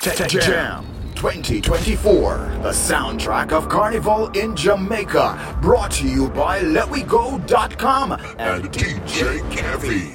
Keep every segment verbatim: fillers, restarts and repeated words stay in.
Jam twenty twenty-four, the soundtrack of Carnival in Jamaica, brought to you by let we go dot com and D J Kevy.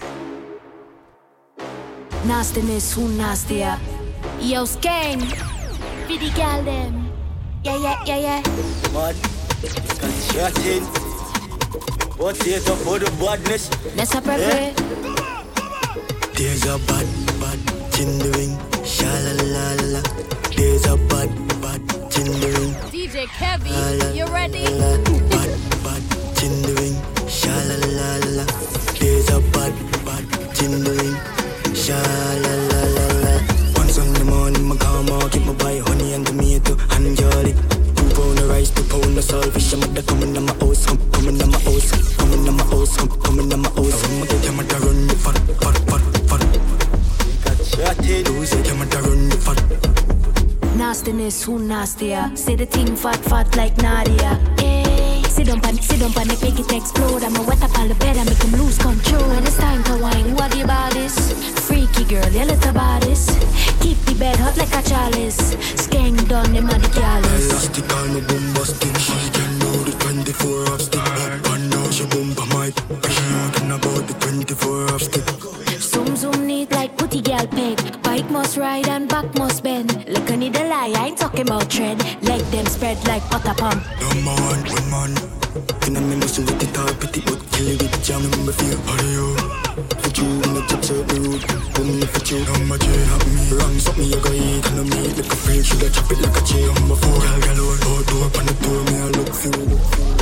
Nastiness, who nastier? Yo, Skang, Viddy gal them. Yeah, yeah, yeah, yeah. Mad, constructing. What's it up for the badness? Let's appropriate. There's a bad, bad thing doing. Sha-la-la-la. There's a bad, bad thing doing. D J Kevy, you ready? Bad, bad thing doing. Sha-la-la-la. There's a bad, bad thing doing. Sha-la-la-la-la. One Sunday morning, my car market, my buy honey and tomato and jolly. Two pound of rice, two pound of saltfish. I'm at the coming on my house, I'm coming on my house, coming on my house, I'm coming on my house. I'm at the camera run the fat, fat, fat, fat. Got shot it, who's the camera run the fat. Nastiness, who nastier? Say the thing fat, fat like Nadia. Hey, sit down, pan, sit down, pan, make it explode. I'ma wet up all the bed and make him lose control. When it's time to wine, what do you about this? Freaky girl, you little bodies. Keep the bed hot like a chalice. Skang done, them are the callous. Elastic on the bombastic. She can do the twenty-four hour stick. Up and down, she boom by my. She talking about the twenty-four hour stick. Zoom, zoom neat like putty gal peg. Bike must ride and back must bend. Look, I need a lie, I ain't talking about tread. Leg them spread like butter pump. Number one, one man. In a minute, with the top, pretty but kill it with the jam. Remember, feel, how do you? For you, I'm not touch out the road. Woman, if it's you, I'm a J, have me. Wrong, stop me, I go eat, and I meet like a friend. Should I chop it like a J, I'm a fool. Girl, girl, oh, oh, do up on the door, me, I look for you.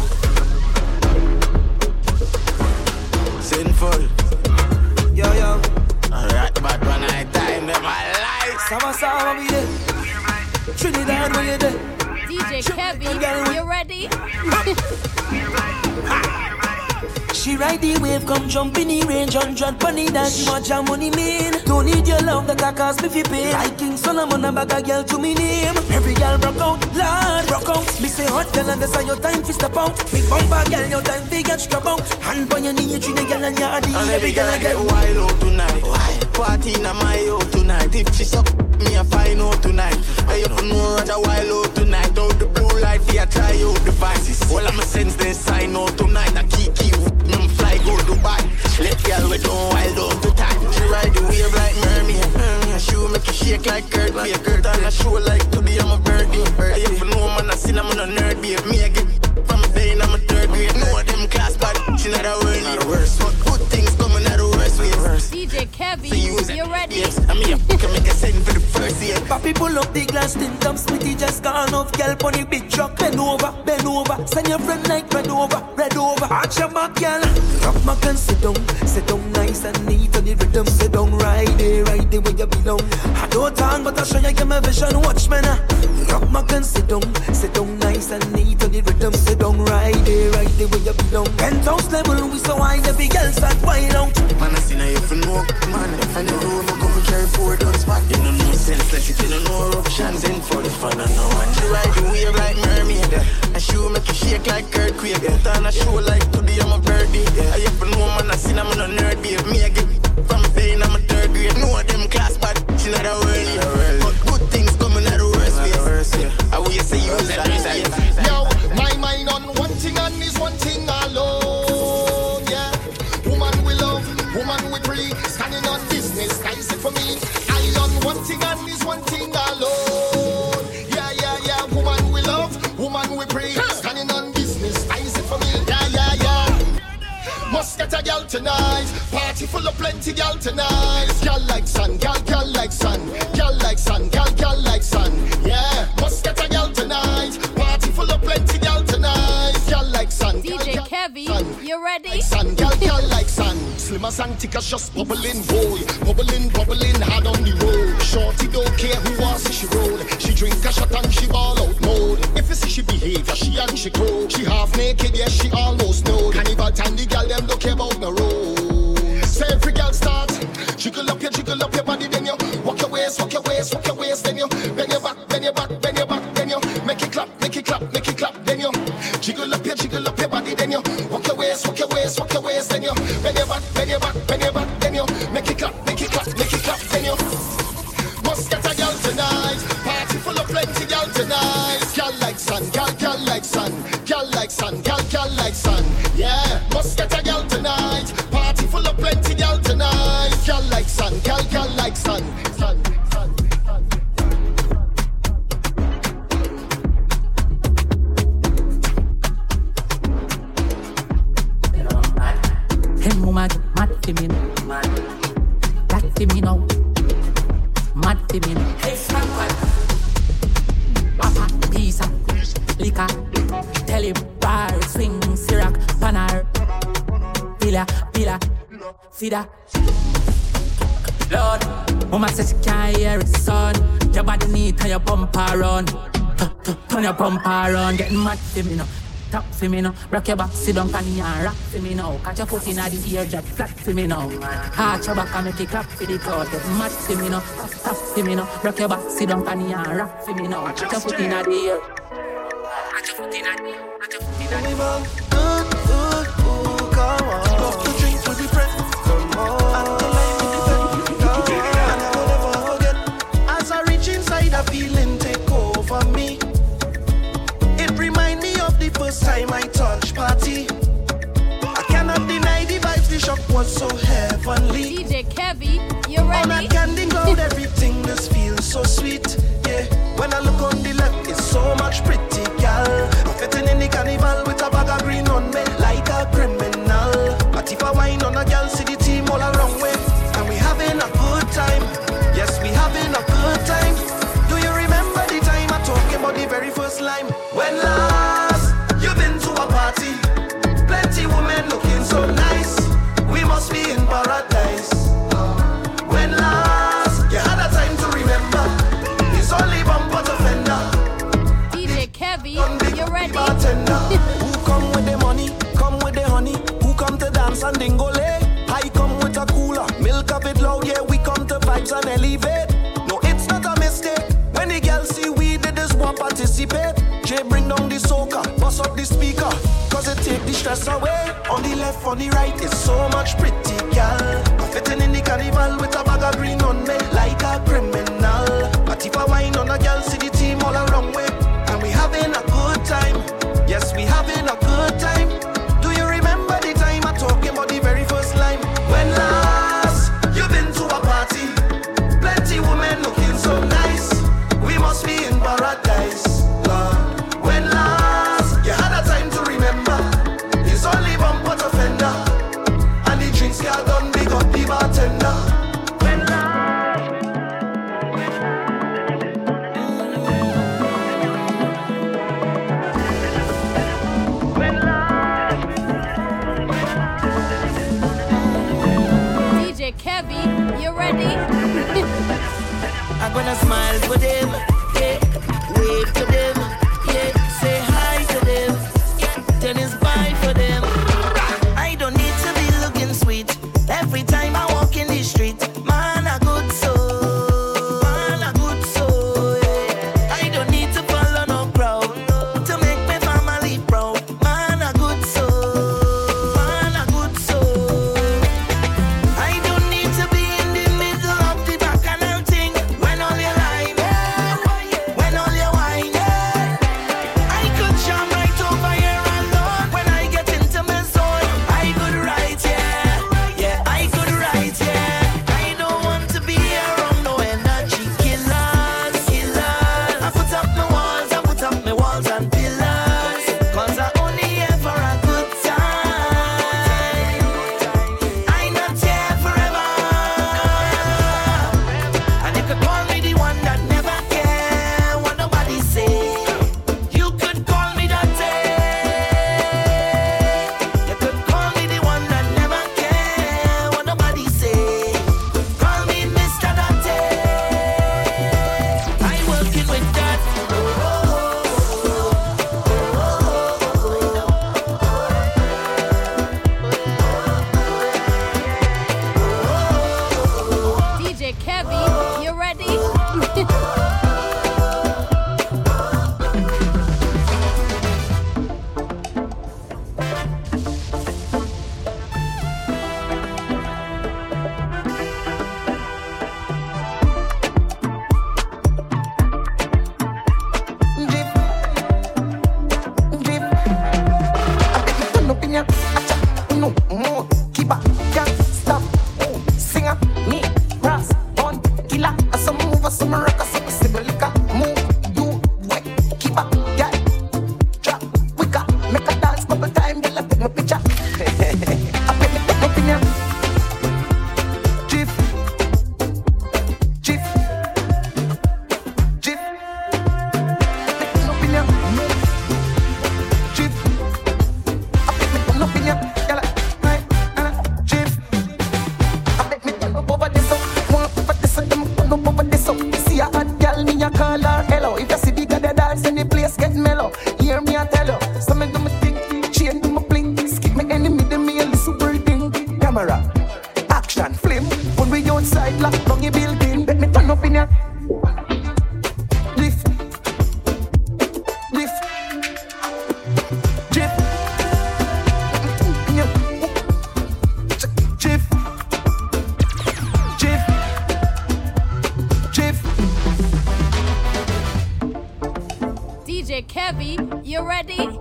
Sinful. Yo, yo. Alright, but when I time, them I like. Sama, sama, we there. Trinidad, when you there. D J Kevy, you ready? She ride the wave, come jump in the range, hundred bunny that she want your money mean. Don't need your love, that can cost me fi pay. Like King Solomon, a bag a girl to me name. Every girl broke out, Lord broke out. Me say hot girl and that's how your time fi step out. Big bumper girl, your time fi get scrub out. Hand on your knee, treat the girl and your body. And every girl I get wild out tonight. Why? Party in my out tonight. If she suck me a fine out tonight. I don't know what a wild out tonight. Out the blue light, fi a try out devices. All of my sense they sign out tonight. I keep keep. I'm fly go Dubai. Let girl we don't wild out to time. She ride the wave like mermaid. Mm, she make you shake like Kurt. Be a Kurt on a show like today I'm a birdie. I even know man I seen I'm on a nerd babe. Me I get from a day in I'm a third grade. Know them class but she not a world. Not a worst. What good things coming out of worst ways. D J Kevy, so you ready? Yes, I mean I can make a send for the first year. Papi pull up the glass, tin dump, smitty just gone off. Girl pon the big truck, bend over, bend over. Send your friend like red over, red over. Arch your back, girl. Rock my can sit down, sit down nice and neat on the rhythm. Sit down right there, right there where you belong. I don't talk, but I show you get my vision. Watch me now. Rock my can sit down, sit down nice and neat on the rhythm. Sit down right there, right there where you belong. Penthouse level, we so high, every girl start wild out. Man, I see now you for no man. If I know I'm gonna carry four guns back. You know no sense, like it, you know no options in for the fun. I know. And she ride the wave like mermaid. And she will make you shake like earthquake. Put on a show like today I'm a birdie. I have to know man, I seen I'm on a nerd babe. Me I get from a day I'm a third grade. Know them class but she not a worldly. But good things coming out of worst ways. I will say you that yo, my mind on one thing and is one thing alone. Yeah, woman we love, woman we pray. Standing on business, nice it for me. I on one thing and is one thing alone. Yeah, yeah, yeah, woman we love, woman we pray. Standing on business, nice it for me. Yeah, yeah, yeah. Must get a girl tonight. Party full of plenty girl tonight. Girl like sun, girl, girl like sun. Girl like sun, girl, girl like sun. Yeah, must get a girl tonight. Party full of plenty girl tonight. Girl like sun. D J Kevy, you ready? Like sun, girl, girl like sun. Slim as Antica's just bubbling, boy. Bubbling, bubbling, hard on the road. Shorty don't care who wants she roll. She drink a shot and she ball out mode. If you see she behavior, she and she cold. She half naked, yes, she almost know. Carnival time, the girl them don't care about the road. So every girl start. Jiggle up your, jiggle up your body, then you walk your waist, walk your waist, walk your waist, then you bend your back, bend your back, bend your back, then you make it clap, make it clap, make it clap, then you jiggle up your, jiggle up your body, then you walk your waist, walk your waist, walk your waist, then you bend your back, bend your back, bend your back, then you make it clap, make it clap, make it clap, then you must get a girl to Telly bar, swing, Sirac, Panar, Villa, Villa, see that? Lord, mama says she can't hear it, son. Your body need turn your bumper run. Turn your bumper run, getting mad for me now. Tap for me now, rock your back, sit down on the and rock for me now. Catch your foot in the ear, just flat for me now. Arch your back and make it clap for the crowd. Get mad for me now, tap, tap for me now. Rock your back, sit down on the and rock for me now. Catch your foot in the ear. Catch your foot in the ear. Catch your foot in the ear. Good, good, ooh, come on. Love to drink with the friends. Come on. And the life with the friends. Come on. And I will never forget. As I reach inside, a feeling take over me. It remind me of the first time I touched party. I cannot deny the vibes, the shock was so heavenly. D J Kevy, you ready? On a candy cloud, everything just feels so sweet. Yeah, when I look on the left, it's so much pretty gal. I'm fitting in the carnival with a bag of green on me, like a criminal. But if I wine on a gal, see the team all around way, and we having a good time. Yes, we having a good time. Do you remember the time I talking about the very first line? When last you've been to a party, plenty women looking so nice. We must be in paradise. When last you had a time to remember, it's only bumper to fender. D J Kevy, you ready? Bartender. Who come with the money, come with the honey. Who come to dance and dingole? I come with a cooler, milk of it loud. Yeah, we come to vibes and elevate. No, it's not a mistake. When the girls see we did this one participate. Jay bring down the soca, bust up the speaker, cause it take the stress away. On the left, on the right, it's so much pretty gal. I'm fitting in the carnival with a bag of green on me, like a criminal. But if I wine on a gal, see the team all around way, and we having a good time. Yes, we having a good time. Do you remember the time I talking about the very first line? When last you've been to a party, plenty women looking so nice. We must be in paradise. When last you had a time to remember, it's only bumper to fender, and the drinks got done, big up the bartender. When last, when last, D J Kevy, you ready? I'm gonna smile for them, yeah, wave to them, yeah, say hi to them, yeah, then it's bye for them. I don't need to be looking sweet every time I walk in the street. Man, a good soul, man, a good soul, yeah. I don't need to follow no crowd to make my family proud. Man, a good soul, man, a good soul. I don't need to be in the middle of the bacchanal thing when all your line, when all your wine, call her hello. If you see the girl dance, then the place get mellow. Hear me I tell you, some me do me think, chain do me bling. Skip me enemy, then me a little breathing. Camera, action, flame. When we outside, lock down your building. Let me turn up in ya. Lift, lift, drift, drift, drift, drift. D J Kevy, you ready?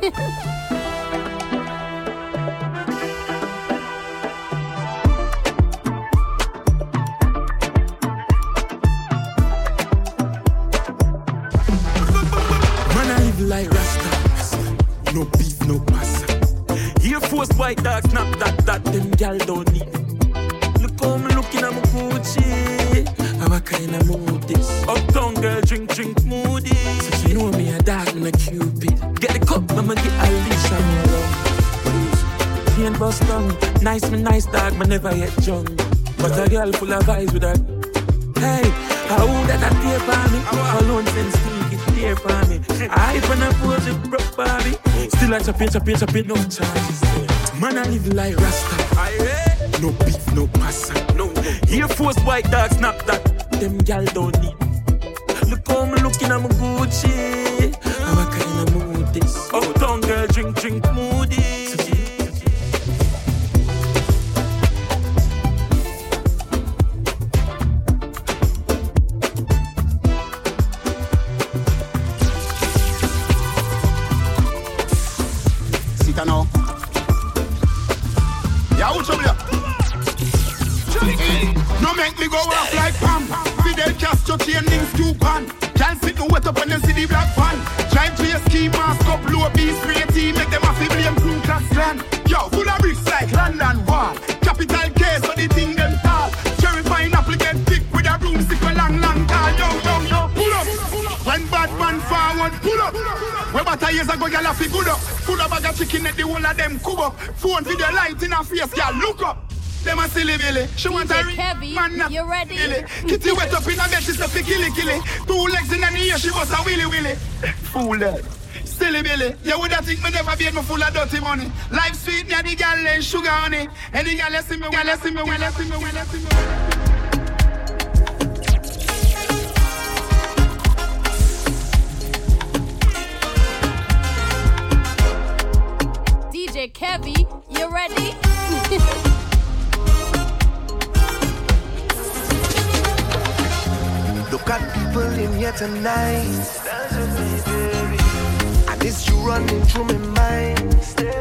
Like Rastas, no beef, no pasta. Air Force white dog, snap that, that, them gal don't need. Look how me looking at my Gucci. How I kind of mood this. Uptown girl, drink, drink, moody. So she know me a dog, me a Cupid. Get the cup, I'ma get Alicia around. He ain't bust down. Nice, me nice dog, me never yet drunk. But a girl full of eyes with her. Hey, how that a tear for me? Alone sense stinky tear for me. I when I pose it broke Barbie. Still I chop it, chop it, chop it, no charges. Man I live like Rasta. No beef, no pasta. No. Air Force white dog, snap that. Them gal don't need. Look how me looking at my Gucci. How I kind of mood this. Uptown girl, drink, drink, moody. Now. Yeah, what's up here? No make me go off like Pam. Fidel Castro chain links to pan. Can't sit no wet up when you see the black van. Drive to your ski mask up, low B spray team. Make them a fi blame Ku Klux Klan. Yo, full of bricks like London Wall. Capital K, so the thing them tall. Cherry pineapple get thick with a broomstick a long, long tall. Yo, yo, yo, pull up. When bad man forward, pull up. Where about years ago, y'all have to good up. Full of bag of chicken at the whole of them cub up. Phone video light in her face, y'all look up. Them a silly billy. She want a ring, man not you ready? Billy. Kitty wet up in her bed, she say fi killy killy. Two legs in her ear, she was a willy willy. Fool that. Silly billy. You woulda think me never be me full of dirty money. Life sweet, me a the gal and sugar honey. Any gal let see me, gal let see me, gal let see me, gal let see me. D J Kevy, you ready? Look at people in here tonight. And it's you running through my mind.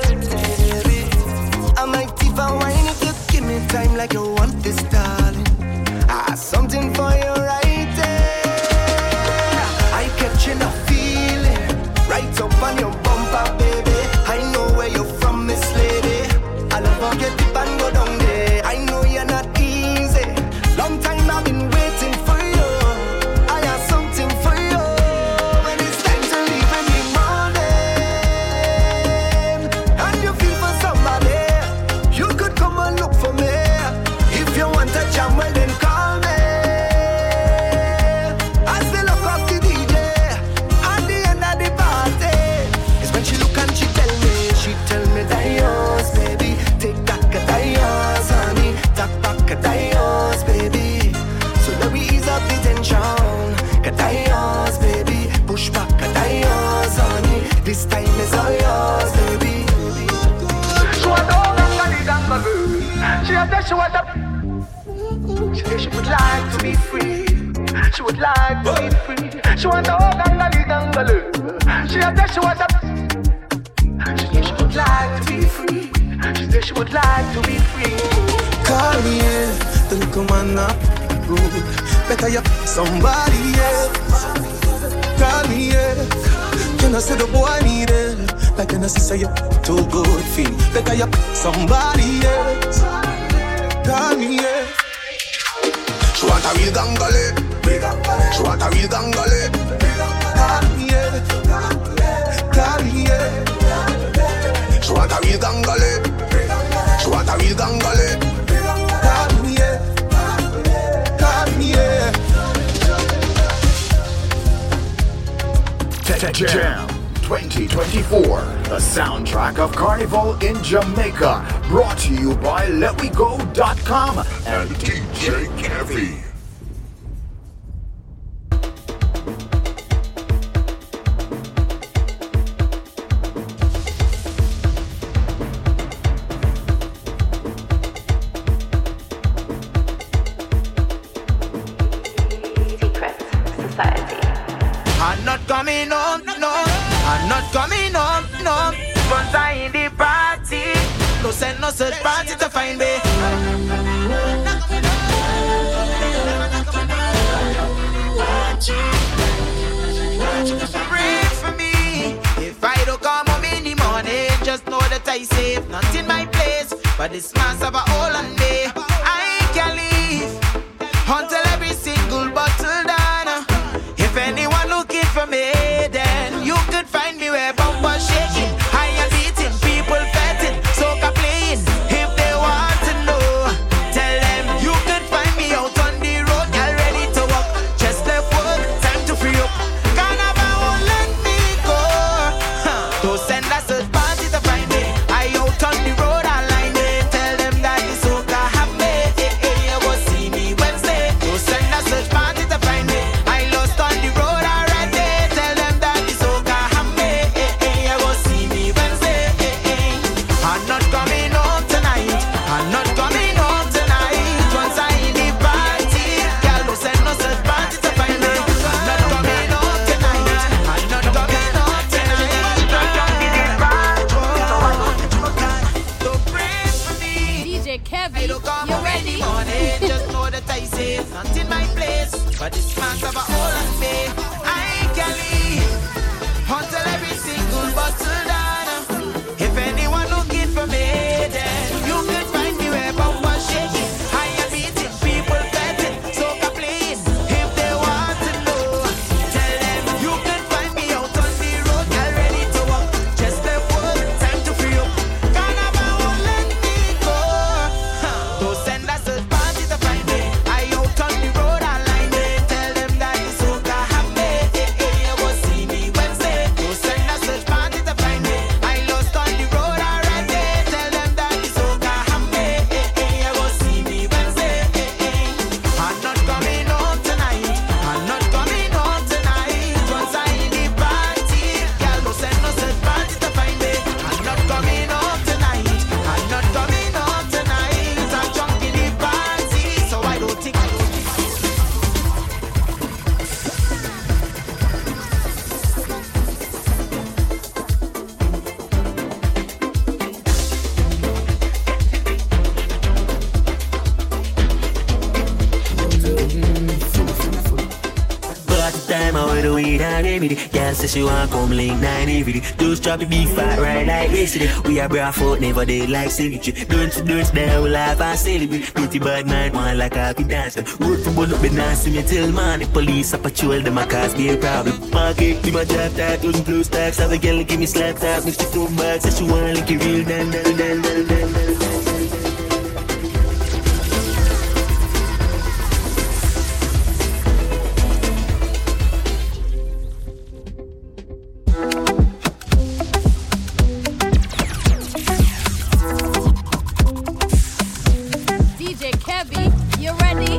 I might even whine if you give me time like you want this, darling. I have something for you right there. I catching a feeling right up on your bumper, baby. I know where you're from, Miss Lady. I'll never get deep and go down there. I know you're not easy. Long time I've been waiting for you. I have something for you. When it's time to leave in the morning, and you feel for somebody, you could come and look for me. If you want a jam, well then call me. I still look off the D J at the end of the party. It's when she look and she tell me, she tell me that yours, baby. Take back a dios, honey. Take back a dios, baby. So let me ease up the tension. Dios, baby. Push back a dios, honey. This time is all yours, baby. She want to hold on to the dangle. She said she want to. She said she would like to be free. She would like to be free. She want to hold on to the dangle. She said she want to. She said she would like to be free. She said she would like to be free. Call me in, the little man up. Better you somebody else. Call me in. Can I say the boy need it? Like can I say you too good feel? Better you somebody else. Call me in. She want a real gangale. She want a real gangale. Call me in. Call me in. She want a real gangale. She want a real gangale. Call me in. Call me in. Tech Jam twenty twenty-four, the soundtrack of Carnival in Jamaica, brought to you by let we go dot com and D J Kevy. I'm not coming home, no. I'm not coming home, no. Once I in the party, no send no search party to find me. Pray for me. If I don't come home in the morning, just know that I safe. Not in my place, but this man's have a hole on me. I can't leave until every single bottle done. If anyone looking for me, then you could find me where bumper shaking, higher beating, people fetting, soca playing. If they want to know, tell them you could find me out on the road, girl ready to walk, just left work, time to free up. Carnival won't let me go. Huh. Don't send us a party to find me. I out on the road, I line it. Tell them that the soca have me. Hey, hey, you go see me Wednesday. Don't send us a party to find me. I lost on the road already. Tell them that the soca have me. Hey, hey, you go see me Wednesday. Hey, hey. I'm not coming home tonight. I'm not coming home tonight. Once I in the party, girl, don't send no such party to find me. I'm not coming home tonight. I'm not coming home tonight. I'm in the party. So pray for me. D J I Kevy, don't come you home in ready? the morning, just know that I say not in my place, but this man's have a hole on me. I can leave until every single bottle done. If anyone looking for me, then you can find me where bumper shaking, higher beating, people betting, soca playing. If they want to know, tell them you can find me out on the road, girl ready to walk, just left work, time to free up. Carnival won't let me go. Huh. Don't send us a party to find me. I out on the road, I line it. Tell them that the soca have me. Hey, hey, you go see me Wednesday. Don't send us a party to find me. I lost on the road already. Tell them that the soca have me. Hey, hey, you go see me Wednesday. Hey, hey. I'm not coming home tonight. I'm not coming home tonight. Once I in the party, girl, don't send no such party to find me. I'm not coming home tonight. I'm not coming home tonight. I'm drunk in the party, so I don't think I don't think. But the time I wear the weed and everything. Girl says she want come link nine everything. Those drop it be fat right like yesterday. We are barefoot, never did like symmetry. Don't you don't down, we laugh and celebrate. Pretty bad man, one like a happy dancer. Work for one up and dance to me till man. The police a patrol, them a cause be a problem. Market, be my job tag, doesn't blue stacks. Have a girl give me slap tap, mix the two bags. Says she want like a real dan dan dan dan dan dan. D J Kevy, you ready?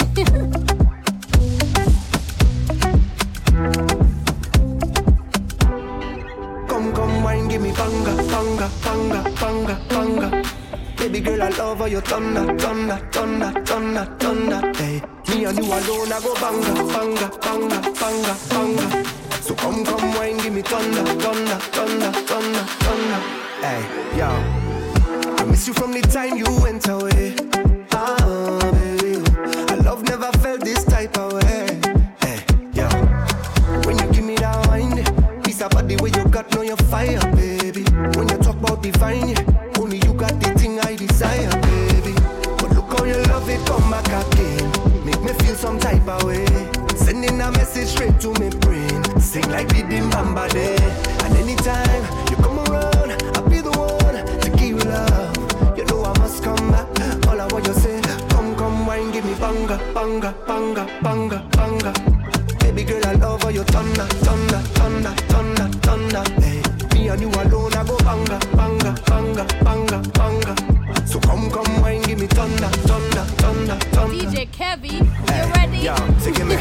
Come, come, wine, give me banga, banga, banga, banga, banga. Baby girl, I love how you thunder, thunder, thunder, thunder, thunder. Hey, me and you alone, I go banga, banga, banga, banga, banga. So come, come, wine, give me thunder, thunder, thunder, thunder, thunder. Hey, yo, I miss you from the time you went away. Ah, baby, I love never felt this type of way. Hey, yo, when you give me that wine, piece about the way you got, know your fire, baby. When you talk about divine, yeah, only you got the thing I desire, baby. But look how you love it, come back again. Make me feel some type of way. Sending a message straight to my brain. Sing like the Dimbamba day. And anytime you come around, I'll be the one to give you love. You know I must come back. All I want you say, come, come, wine, give me banga, banga, banga, banga, banga. Baby girl, I love how you thunder, thunder, thunder, thunder, thunder. Hey, me and you alone, I go banga, banga, banga, banga, banga. So come, come, wine, give me thunder, thunder, thunder, thunder. D J Kevy, you hey, ready? Yeah, so give me.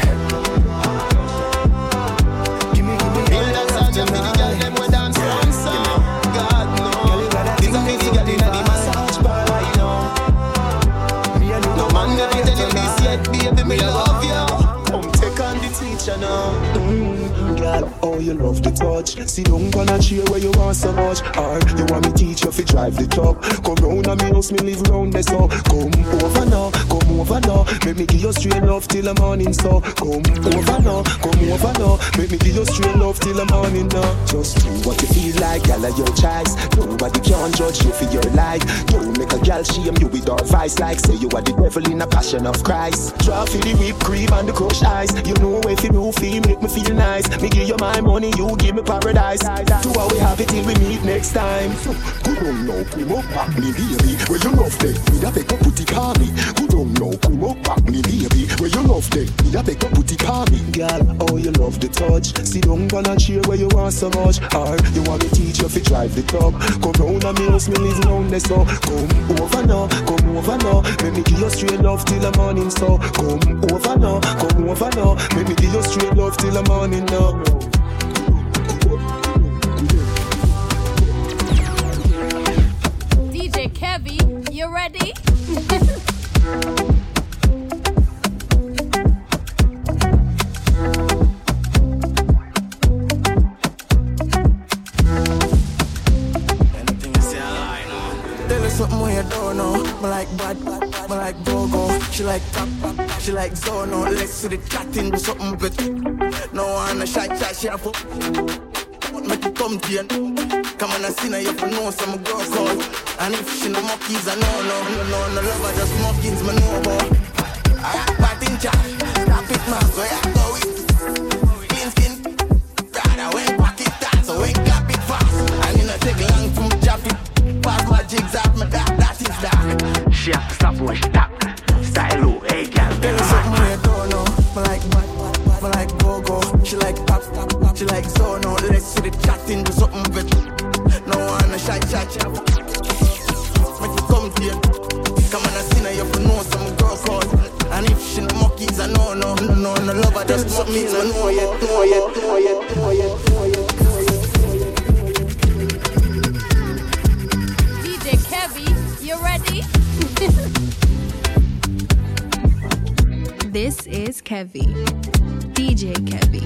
Give me, give me. Build that sound, just for the girl, them we dance on song. God knows. This a for the girl in the massage bar, you know. No man never tell you this yet, baby, me love you. Come take on the teacher now. Mm, girl, oh you love the touch. See don't gonna cheer where you want so much. Or you want me teach you fi drive the truck. Come round and me house me live round there so. Come over now, come over now. Make me give you straight love till the morning so. Come over now, come over now. Make me give you straight love till the morning now. Just do what you feel like, girl of your choice. Nobody can judge you for your life. Don't make a girl shame you with our vice. Like say you are the devil in a passion of Christ. Draw for the whipped cream and the crushed ice. You know if you know feel make me feel nice. Me give you my money, you give me paradise. Do how we have it till we meet next time. Good on now, come up back me baby. Where you love that, me da pick up put it on me. Good on now, come up back me baby. Where you love that, me da pick up put it on me. Girl, oh you love the touch. See don't gonna cheer where you want so much. Or you want me teach you fi drive the truck. Come round and me house me live round there so. Come over now, come over now. Make me give you straight love till the morning so. Come over now, come over now. Make me give you straight love till the morning now. D J Kevy, you ready? Anything you say I lie now. Tell her something where you don't know. Me like bad, bad, bad. Me like go-go. She like tap, she like zono. Let's see the chatting, do something with. No one a shy chat, she have to make you come to you. Come on, I see now you have to know some girl call. And if she no monkeys, I know, no, no, no, no love, I just monkeys, me know about. I got bad in charge, stop it now, so I go with clean skin. Rather, when pocket that, so when got it fast. And you know, take long from drop it. Pass my jigs off, my that, that is that. She have to stop when she tap. Style low, hey, girl. Tell me something where you don't know. Me like bad, bad, me like go-go. She like pop, pop, pop. She like zono. Let's see the chatting, do something with. No one a shy chat, chat. Make you come to you. Come on, I see now you have to know some girl call. And if she no monkeys, I know, no, no, no, no love, I just monkeys, I know yet, know yet, know yet, know yet, know yet. D J Kevy, you ready? This is Kevy, D J Kevy.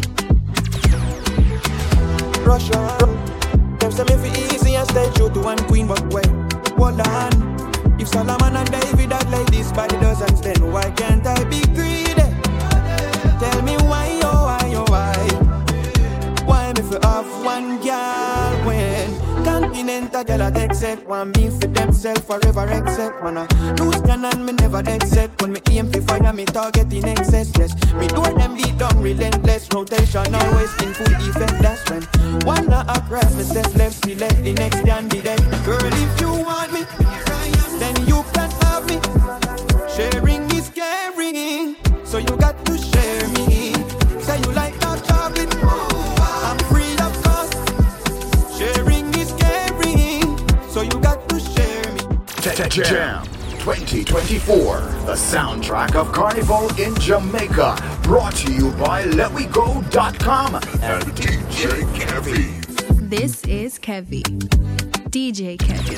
Russia, them say me fi easy and stay true to one queen, but wait, hold on. If Solomon and David had like this by the dozens, then why can't I be greedy? Tell me why, oh why, oh why? Why me fi off one girl when continental girl I accept one me for themself forever accept man a lose gun and me never accept when me aim fi fire me target in excess yes me do them beat down relentless rotation always in full effect that's when one not a craft me step left select the next can be dead girl if you want me then you can have me sharing is caring so you got to share me say you like dark chocolate I'm free of cost sharing is caring so you got to share me Jam twenty twenty-four, the soundtrack of Carnival in Jamaica, brought to you by let we go dot com and D J Kevy. This is Kevy, D J Kevy.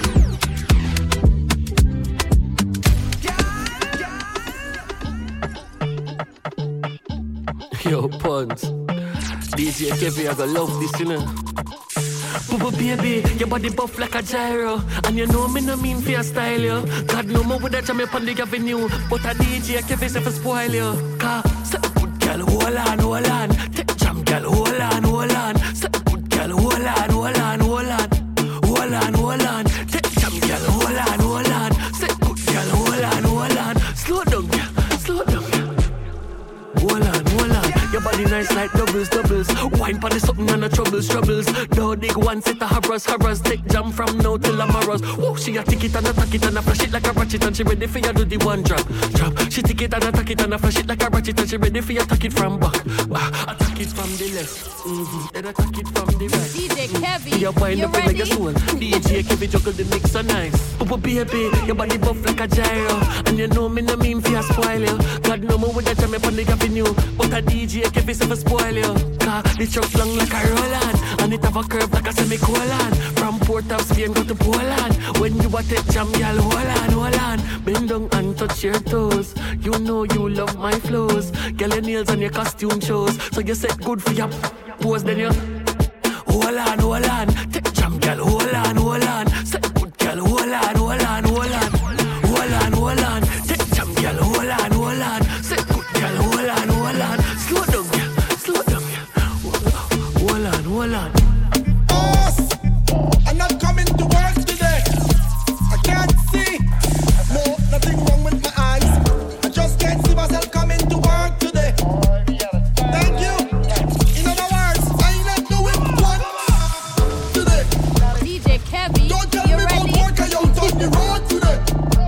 Yo, Pons. D J Kevy, I gonna love this, you know. Boo baby, your body buff like a gyro. And you know me no mean for your style, yo. God know me with that jam up on the avenue. But a D J Kevy say for spoil, yo. Cause, say good girl, hold on, hold on. Take jam girl, hold on, hold on. Say good girl, hold on, hold on, hold on. Hold on, hold on. Take jam girl, hold on, hold on. Say good girl, hold on, hold on. Slow down, girl, slow down, girl. Hold on, hold on. Your body nice like doubles. doubles. Wine pon the something and the troubles, troubles. No dig one set of horrors, horrors. Take jam from now till tomorrow's. Whoa, she a tick it and a tack it and a flash it like a ratchet and she ready for you do the one drop, drop. She tick it and a tack it and a flash it like a ratchet and she ready for you tack it from back. Ah, attack it from the left, mm-hmm. Then attack it from the right. D J Kevy, you wind up like a soul. D J Kevy juggle the mix so nice. Oh baby, your body buff like a gyro, and you know me no mean fi a spoil you. God know me with a jam up on the avenue, but a D J Kevy say for spoil you. Car the truck long like a Roland, and it have a curve like a semicolon. From Port of Spain go to Poland. When you a take jam, y'all hold on, hold on. Bend down and touch your toes. You know you love my flows. Girl your nails and your costume shows. So you set good for your pose, then you hold on, hold on. Take jam, girl, hold on, hold on. Set good, girl, hold on, hold on, hold on. Hold on, hold on. Take jam, girl, hold on, hold on. Set good, girl, hold on, hold on. Slow down, girl, slow down, girl. Hold on, hold on. Boss, I'm not coming to work today. I can't see. No, nothing wrong with my eyes. I just can't see myself coming to work today. Thank you. In other words, I ain't not doing one today. D J Kevy, Don't tell you me ready? about work, I out on the road today.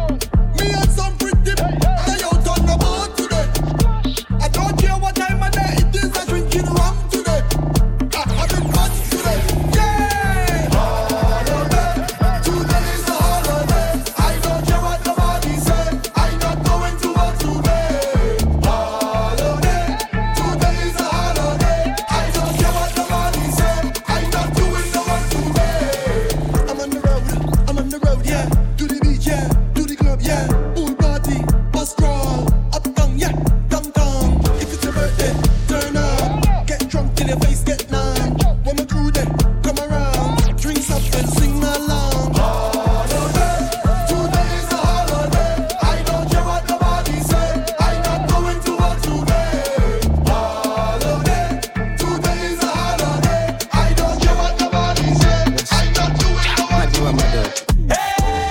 Me and some pretty, I out on the boat today. I don't care what time of day it is, I drinking rum today. I having fun today. Yeah! Holiday, today is a holiday. I don't care what nobody say, I'm not going to work today. Holiday, today is a holiday. I don't care what nobody say, I'm not doing no work today. I'm on the road, I'm on the road, yeah. To the beach, yeah. To the club, yeah. Pool party, bus crawl, uptown, yeah. Downtown. If it's your birthday, turn up. Get drunk till your face get numb. When my crew there, come around. Drinks up and sing along. Holiday, today is a holiday. I don't care what nobody say, I'm not going to work today. Holiday, today is a holiday. I don't care what nobody say, I'm not doing no work today.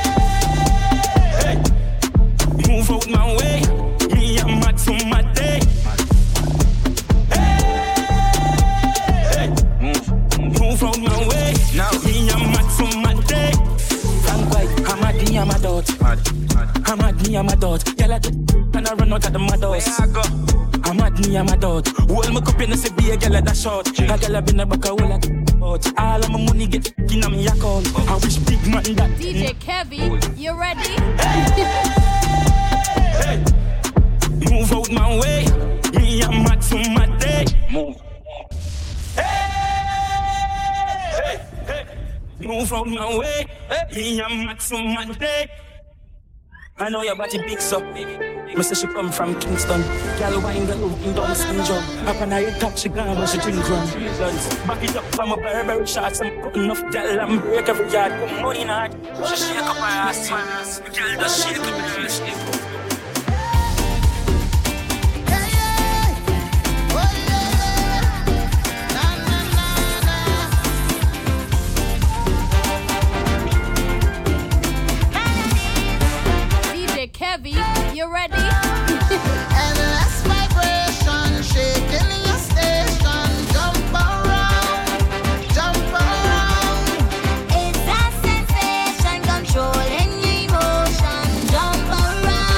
Move out my way, me I'm mad for my day. Hey, move, move out my way, now me I'm mad for my day. Thank God, I'm mad, me I'm a dot. I'm mad, me I'm a dot. Girl I do, and I run out of the mad house. I'm mad, me I'm a dot. Hold my cup in the be a girl at that short. A girl I been a back a hole out. All of my money get in a me account. I wish big man that. D J Kevy, you ready? Hey, move out my way, me I'm mad for my day. Move. Hey, hey, hey. Move out my way, me I'm mad for my day. I know your body big so me say she come from Kingston. Girl wine girl looking down skin jump. Up on her top she gone when she drink rum. Back it up from a Burberry shots and put enough girl and break every yard. Come money hard, she shake up her ass. Girl just shake up her ass. Kevy, you ready? Endless vibration, shaking your station. Jump around, jump around. It's a sensation, controlling your emotion. Jump around.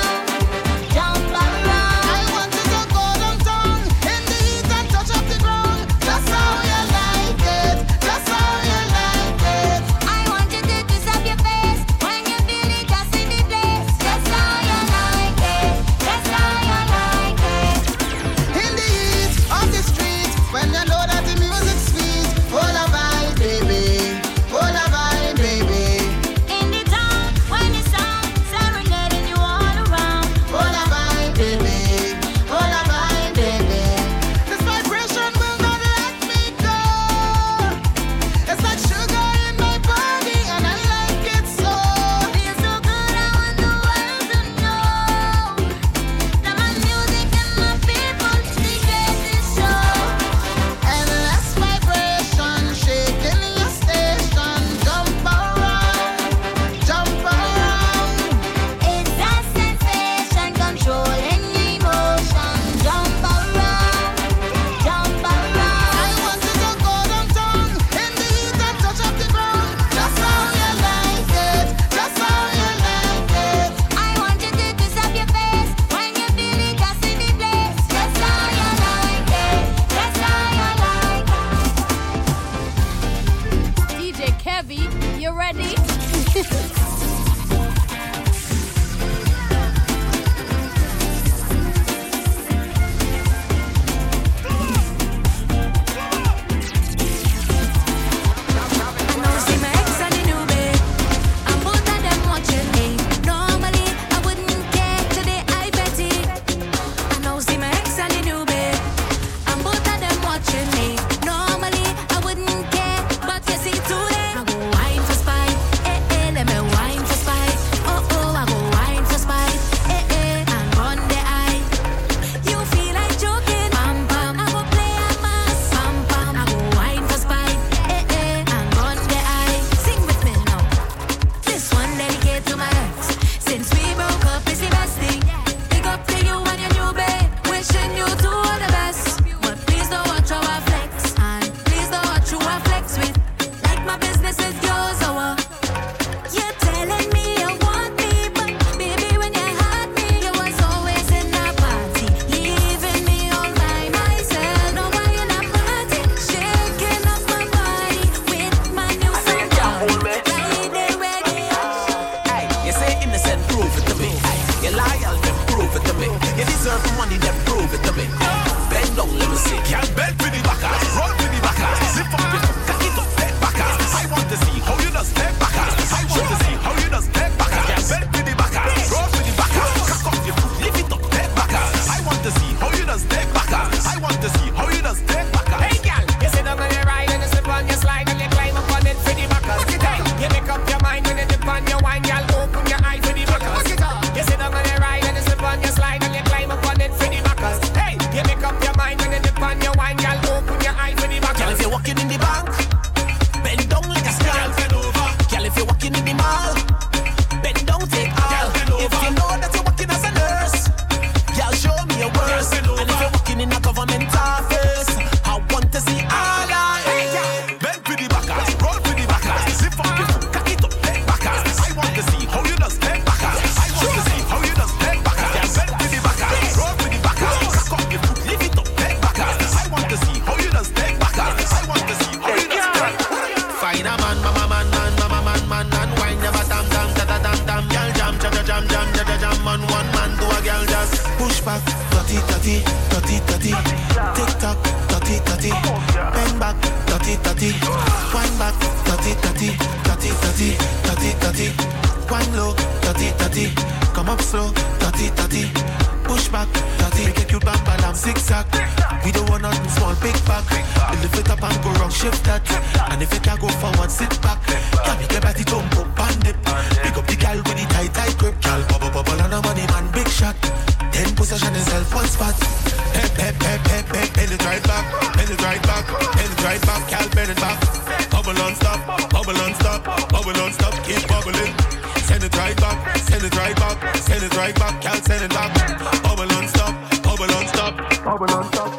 walking in the bank, bend down like a scam. Girl, if you're walking in the mall, bend down, take all. If you know that you're working as a nurse, girl, show me your worst. And if you're working in a government office, I want to see all I hate. Bend to the backers, roll to the backers, zip up your foot, cock it up, head backers. I want to see how you just head backers. I want to see how you just head backers. Bend to the backers, roll to the backers, cock up your foot, lift it up, head backers. I want to see how you just head backers. I want to see how you just head backers. Find a man, mama man, man, mama man, man, and wine your bottom, dam, da da dam, dam, girl jam, cha cha jam, jam, cha cha jam, man, one man to a girl just push back, dirty, dirty, dirty, dirty, tick tock, dirty, dirty, bend back, dirty, dirty, one back, dirty, dirty, dirty, dirty, dirty, dirty, one low, dirty, dirty, come up slow, dirty, dirty, push back, dirty, make a cute bam bam, zigzag. We don't want nothing small, big back. Lift it up and go wrong, shift that. And if it can go forward, sit back. Can make your body jump up and dip. Pick up the gal with the tight, tight grip. Gal bubble bubble and a money man, big shot. Then position yourself one spot. Pep pep pep pep pep, bend it right back, bend it right back, bend it right back. Gal bend it back. Bubble on stop, bubble on stop, bubble on stop. Keep bubbling. Send it right back, send it right back, send it right back. Gal send it back. Bubble on stop, bubble on stop, bubble on stop.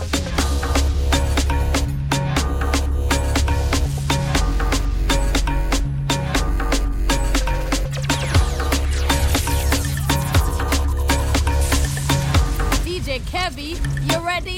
D J Kevy, you ready?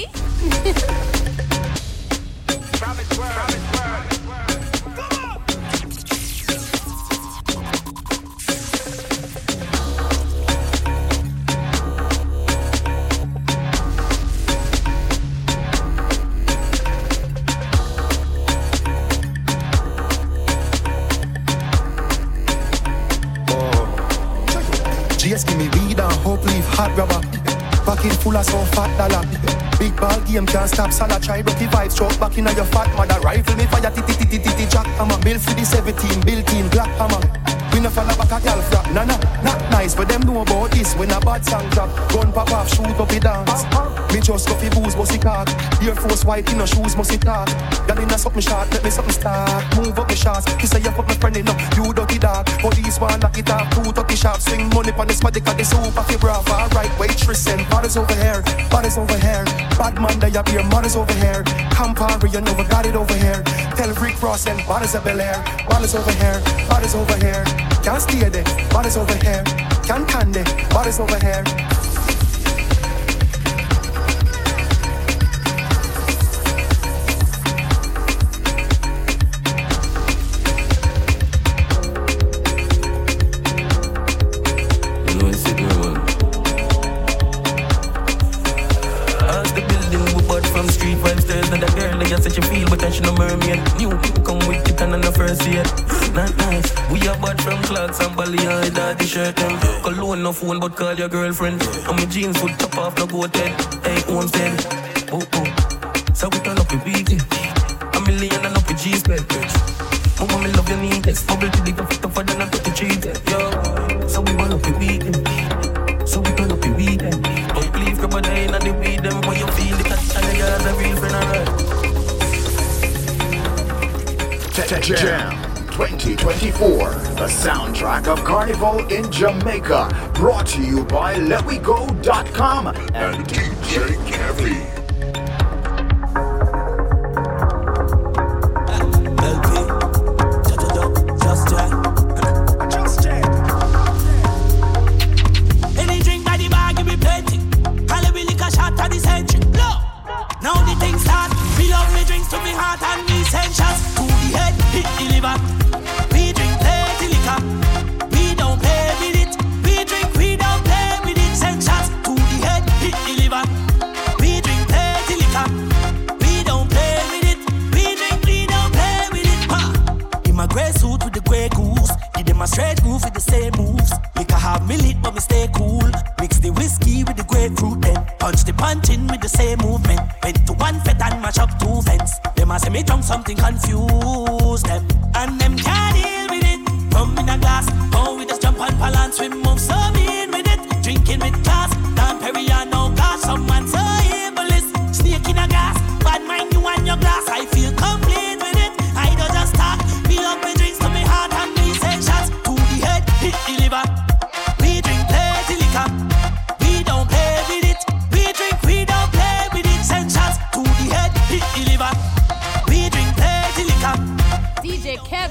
Just give me weed and hope leave hot rubber. Pocket full of some fat dollar. Big ball game can't stop Salah. Try rocky vibes, stroke back in your fat mother. Rifle me fire, titi titi titi jack hammer. Bill for the seventeen, built in black hammer. We no follow back a gal frap. Nah nah, not nice, but them know about this. When a bad song drop, gun pop off, shoot up the dance. Me just coffee booze, bossy cock. Air Force white in no shoes, musty talk. Girl in a something short, let me something start. Move up the shots, kiss a you fuck my friend enough. You dirty dog, police one lock it off. Two thirty sharp, swing money pon the spot, they cut the soup off your bra. Alright, waitress and bodies over here, bodies over here. Bad man, they up here, mothers over here. Campari, you know we got it over here. Tell Rick Ross and bodies of Bel Air. Bodies over here, bodies over here. Can't stay there, bodies over here. Can't candy, bodies over here. Such a feel, but she no mermaid. New people come with it and on the first year. Not nice. We are bad from clocks and Bali and daddy shirt and cologne no phone, but call your girlfriend. And my jeans would chop off no goat head. Hey, homestead. Oh oh. So we turn up the weekend. A million and up the G spell. Mama, me love your neatness. Bubble to the cup, tougher than I put the cheat. Yo. So we burn up the weekend. So we turn up the weekend. Don't believe crab and the weed them when you feel the touch and you have a real friend alright. Jam twenty twenty-four, the soundtrack of Carnival in Jamaica, brought to you by let we go dot com and D J Kevy. Any drink by the bar, give me plenty. Calibre liquor shot at the century. Now the things start. We love me drinks to be hot and me essentials. To the head, hit the liver. We drink plenty liquor. We don't play with it. We drink, we don't play with it. Essentials. To the head, hit the liver. We drink plenty liquor. We don't play with it. We drink, we don't play with it. Ha! In my grey suit with the grey goose. Give them a straight groove with the same moves. Liquor have me lit but me stay cool. Mix the whiskey with the grapefruit then punch the punch in with the same movement. Went to one fet and mash up two fence. Them a say me drunk something confuse them. And them can't deal with it. Rum in a glass, go with us jump and balance. We move so mean with it. Drinking with class, Dan Perry and no glass. Someone so ableist, snake in a glass. Bad mind you and your glass, I feel come.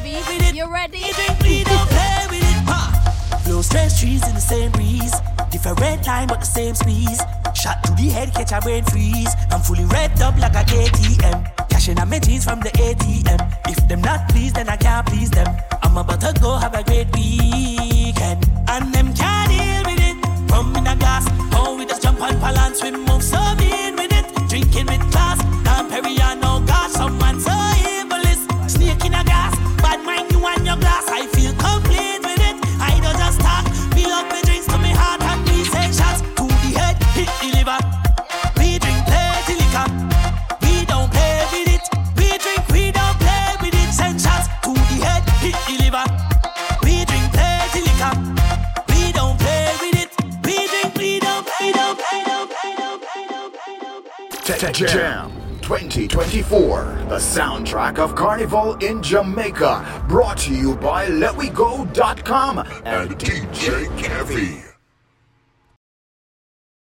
Kevy, you ready? We don't play with it. Ha! Blow stress trees in the same breeze. Different time but the same squeeze. Shot to the head, catch a brain freeze. I'm fully revved up like a A T M. Cashing out my jeans from the A T M. If them not pleased, then I can't please them. I'm about to go have a great weekend. And them can't deal with it. Rum in a glass. Oh, we just jump on balance. We move so mean with it. Drinking with class. Down Perrier, no gosh. Some man so evil is. Snake in a glass. Bad mind you and your glass. I feel complete with it. I don't just talk. Fill up my drinks to my heart and we say shots. To the head, hit the liver. We drink plenty liquor. We don't play with it. We drink, we don't play with it. Send shots to the head, hit the liver. We drink plenty liquor. We don't play with it. We drink, we don't play, don't play, don't play, don't play, don't play, don't play, don't play. Jam twenty twenty-four, the soundtrack of Carnival in Jamaica, brought to you by Let We Go dot com and D J Kevy.